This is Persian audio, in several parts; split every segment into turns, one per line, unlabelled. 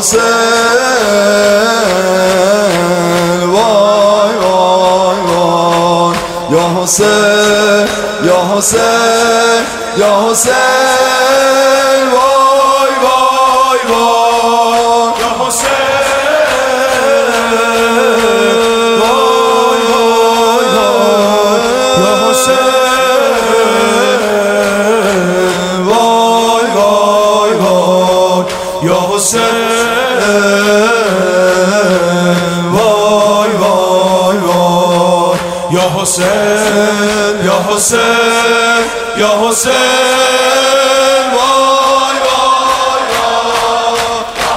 حسین وای وای وای یا حسین یا حسین یا حسین وای وای وای یا حسین وای وای وای یا حسین وای وای وای یا حسین وای وای وای یا حسین یا حسین یا حسین وای وای وای یا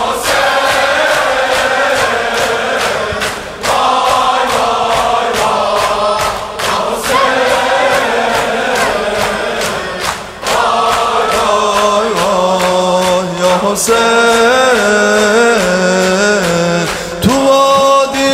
حسین وای وای وای یا حسین وای وای وای یا حسین تو وادی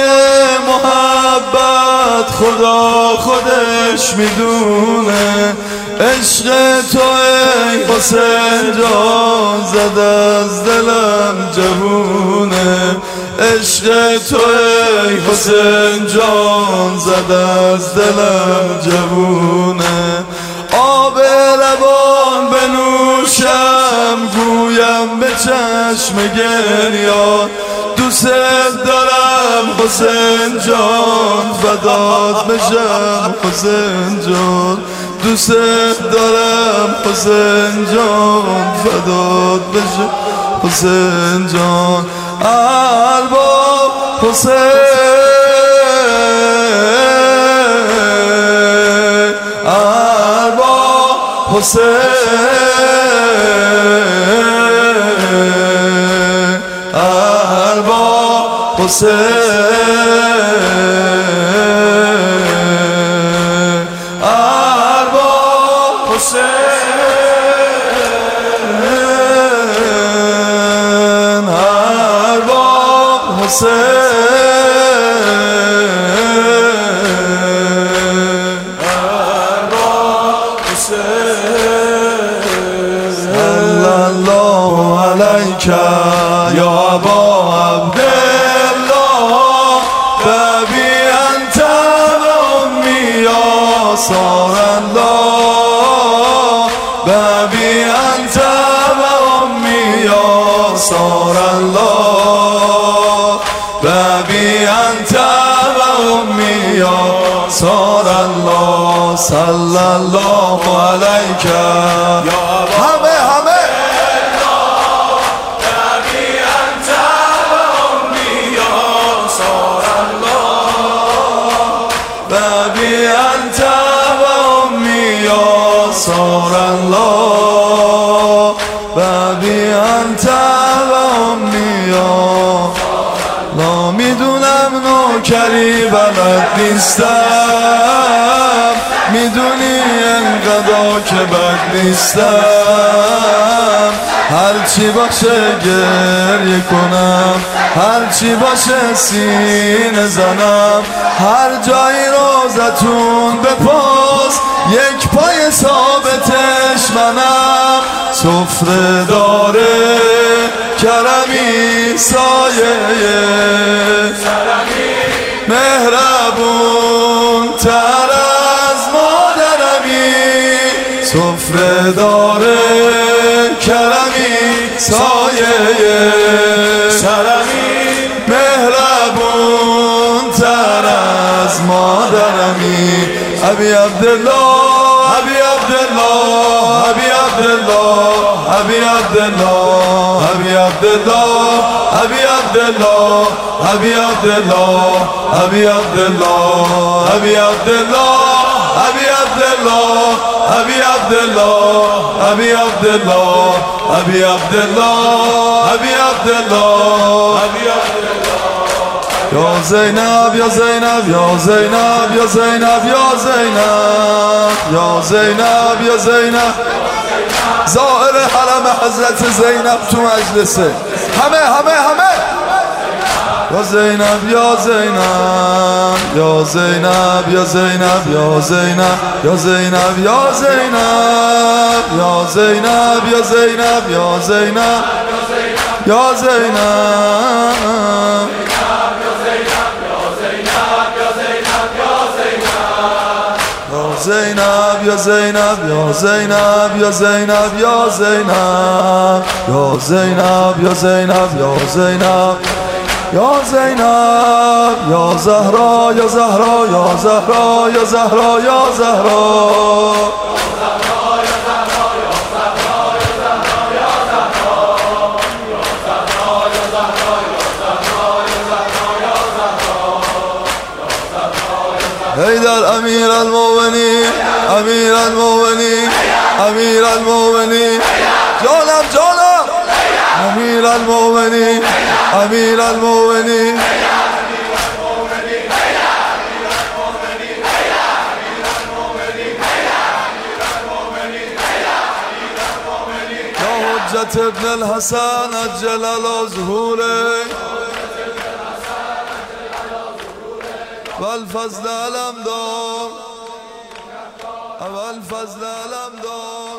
محبت خدا خودش میدونه عشق تو ای حسین جان زد از دلم جوونه عشق تو ای حسین جان زد از دلم جوونه آب لبان بنوشم گویم به چشم گریان دوست دارم حسین جان فدات بشم حسین جان دوست دارم حسین جان فدات بشم حسین جان ارباب حسین ارباب حسین ارباب حسین ارباب حسین ارباب حسین ارباب حسین صلی الله علیک یا ابا عبدالله ببی انت و امی یا صار الله ببی انت و امی یا صار الله ببی انت و امی یا صار الله صلی الله علیک همه صار الله ببی انت و امی یا میدونم نوکری بلد نیستم میدونی انقدر که بد نیستم هرچی باشه گریه کنم هرچی باشه سینه زنم هر جایی روزتون بپاس یک پای ثابتش منم سفره داره کرمی سایه مهربون تر از مادرمی سفره داره کرمی سایه مهربون تر از مادرمی ابی عبدالله ابی عبدالله ابی عبدالله ابی عبدالله ابی عبدالله ابی عبدالله ابی عبدالله ابی عبدالله ابی عبدالله ابی عبدالله ابی عبدالله ابی عبدالله ابی عبدالله ابی عبدالله ابی عبدالله یا زینب یا زینب یا زینب یا زینب یا زینب یا زینب یا زینب ظاهر حرم حضرت زینب تو مجلسه همه یا زینب یا زینب یا زینب یا زینب یا زینب یا زینب یا زینب یا زینب یا زینب یا زینب یا زینب زینب یا زینب یا زینب یا زینب یا زینب یا زینب یا زینب یا زینب یا زینب یا زهرا یا زهرا یا زهرا یا زهرا یا زهرا حیدر امیر المؤمنین امیر المؤمنین امیر المؤمنین جانم جانم امیر المؤمنین امیر المؤمنین یا حجت ابن الحسن عجل علی ظهوره والفضل علم دار والفضل علم دار